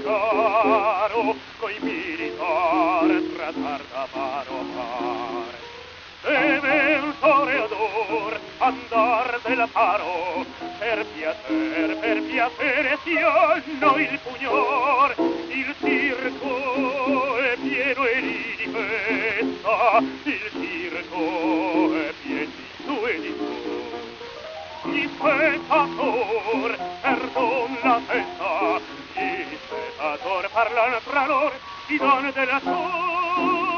caro, coi militari tratar da paro par. Deve un toreador andar del paro, per piacere si hanno il pugnor, il circo è pieno e di festa, il circo è pieno di su e di su. Gli spettator perdon la festa, gli spettator parlano tra loro, si danno della sua.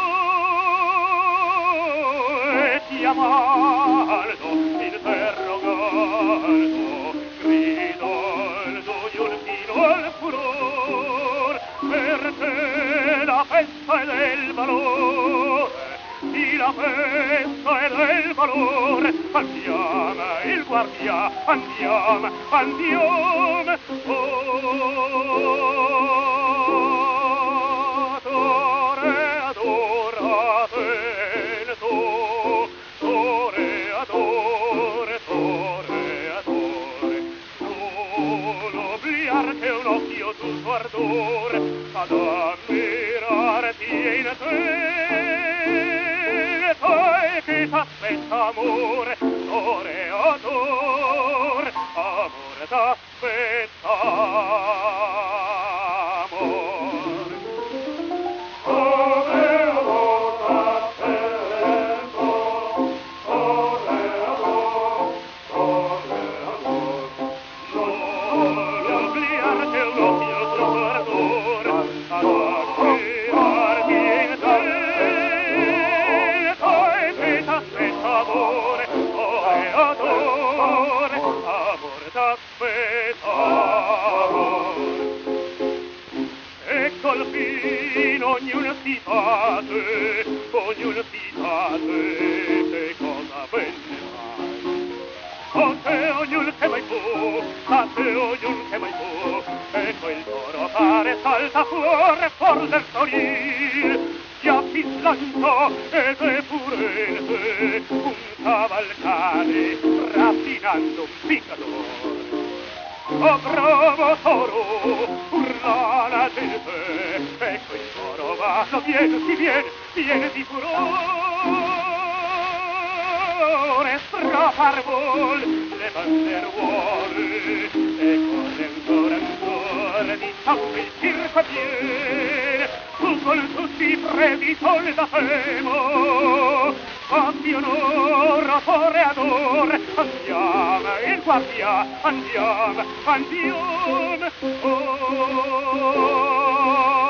Chiamando, interrogando, gridando, giultino al furor, per te la festa è del valore, di la festa è del valore. Andiamo, il guardia, andiamo, andiamo, che un occhio tutto ardore ad ammirarti in te, sai che t'aspetta amore, toreador, amore t'aspetta amor. Toreador t'aspetta, toreador, toreador, non obliarti un occhio troppo ardore, ad ammirarti in te, sai che t'aspetta amore, toreador, amore t'aspetta amor. E col fin ognuno si fate, che cosa bene fai. A te ognuno che mai fu, a te ognuno che mai fu, e quel toro pare salta fuori del toril, schiaffi slanciò ed è pure in te un cavalcare raffinando un piccador. Oh bravo toro, urla la gente, e quel toro va, viene di furore, strafar vuol le banderuole, e corre ancora, di sangue il circo piene, tu con tutti i premi soldatemo, fatti onor, toreador, andiamo, il guardia, andiamo, andiamo, oh.